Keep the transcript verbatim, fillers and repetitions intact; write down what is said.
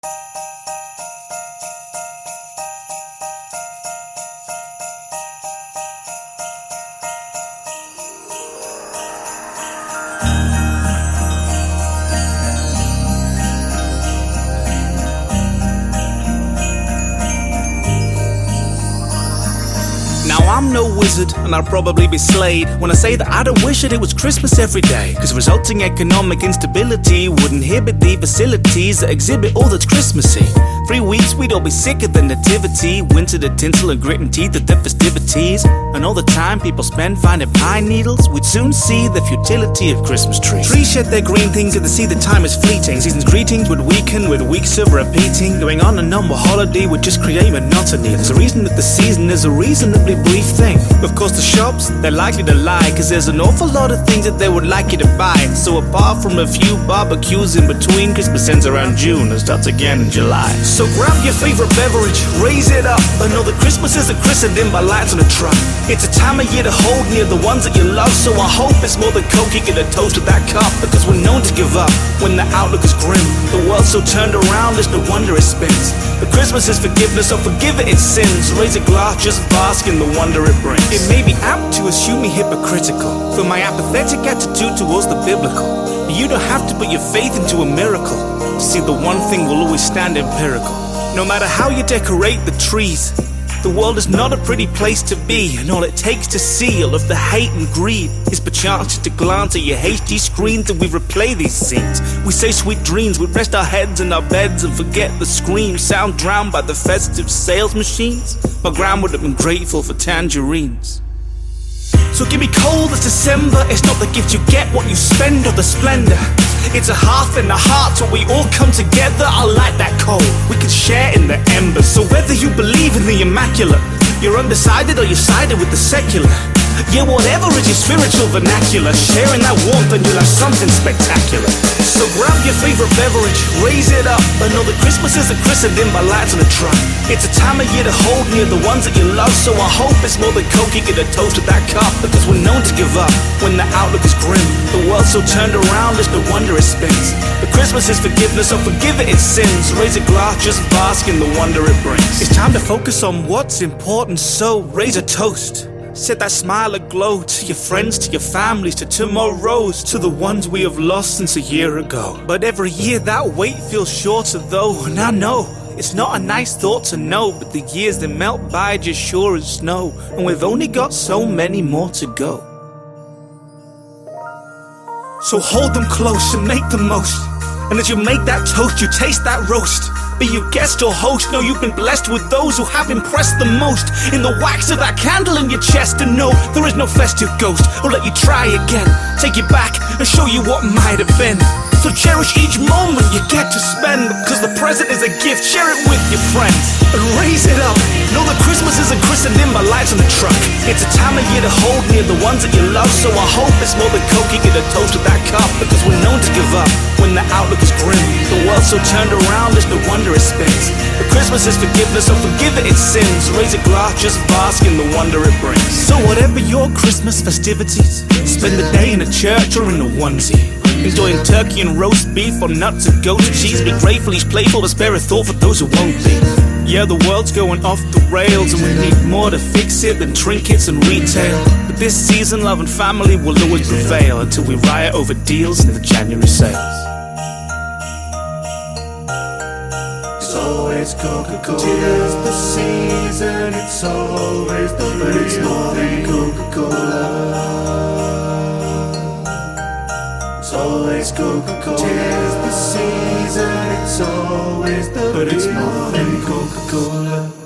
Now I'm no wizard, and I'll probably be slayed when I say that I don't wish that it was Christmas every day, cause resulting economic instability would inhibit the facilities that exhibit all that's Christmassy. Three weeks we'd all be sick of the nativity, winter the tinsel and grit and teeth of the festivities, and all the time people spend finding pine needles, we'd soon see the futility of Christmas trees. Trees shed their green things and they see that time is fleeting. Season's greetings would weaken with weeks of repeating. Going on and on with holiday would just create monotony. There's a reason that the season is a reasonably brief thing. Of course the shops, they're likely to lie, cause there's an awful lot of things that they would like you to buy. So apart from a few barbecues in between, Christmas ends around June and starts again in July. So grab your favorite beverage, raise it up, and know that Christmas isn't christened in by lights on a truck. It's a time of year to hold near the ones that you love, so I hope it's more than coke you get a toast to that cup, because we're known to give up when the outlook is grim. The world's so turned around, it's no wonder it spins. But Christmas is forgiveness, so forgive it its sins. Raise a glass, just bask in the wonder it brings. It may be apt to assume me hypocritical for my apathetic attitude towards the biblical, but you don't have to put your faith into a miracle. See, the one thing will always stand empirical. No matter how you decorate the trees, the world is not a pretty place to be, and all it takes to see all of the hate and greed is perchance just to glance at your H D screens and we replay these scenes. We say sweet dreams, we rest our heads in our beds and forget the screams, sound drowned by the festive sales machines. My gran would have been grateful for tangerines. So give me coal this December, it's not the gift you get, what you spend or the splendor. It's a hearth and a heart where we all come together. I'll light that coal, we can share in the embers. So whether you believe in the immaculate, you're undecided or you're sided with the secular, yeah, whatever is your spiritual vernacular, sharing that warmth and you'll have something spectacular. So grab your favorite beverage, raise it up, and know that Christmas isn't christened in by lights on a truck. It's a time of year to hold near the ones that you love, so I hope it's more than coke you get a toast to that cup, because we're known to give up when the outlook is grim. The world's so turned around, it's no wonder it spins. But Christmas is forgiveness, so forgive it its sins. Raise a glass, just bask in the wonder it brings. It's time to focus on what's important, so raise a toast. Set that smile aglow to your friends, to your families, to tomorrows, to the ones we have lost since a year ago. But every year that wait feels shorter though, and I know it's not a nice thought to know, but the years they melt by just sure as snow, and we've only got so many more to go. So hold them close and make the most, and as you make that toast you taste that roast. Be you guest or host, know you've been blessed with those who have impressed the most. In the wax of that candle in your chest, and know there is no festive ghost who'll let you try again, take you back and show you what might have been. So cherish each moment you get to spend, because the present is a gift, share it with your friends and raise it up. Know that Christmas isn't christened in by lights on the truck. It's a time of year to hold near the ones that you love, so I hope it's more than coke you get a toast to that cup, because we're known to give up when the outlook is grim. The world's so turned around, it's no wonder it spins. But Christmas is forgiveness, so forgive it its sins. Raise a glass, just bask in the wonder it brings. So whatever your Christmas festivities, spend the day in a church or in a onesie, enjoying turkey and roast beef or nuts and goat cheese. Be grateful each playful, but spare a thought for those who won't be. Yeah, the world's going off the rails, and we need more to fix it than trinkets and retail. But this season, love and family will always prevail until we riot over deals in the January sales. It's always Coca-Cola. Tis the season, it's always the real, but it's more than Coca-Cola. It's always Coca-Cola. Tis the season, it's always the, but it's more than Coca-Cola.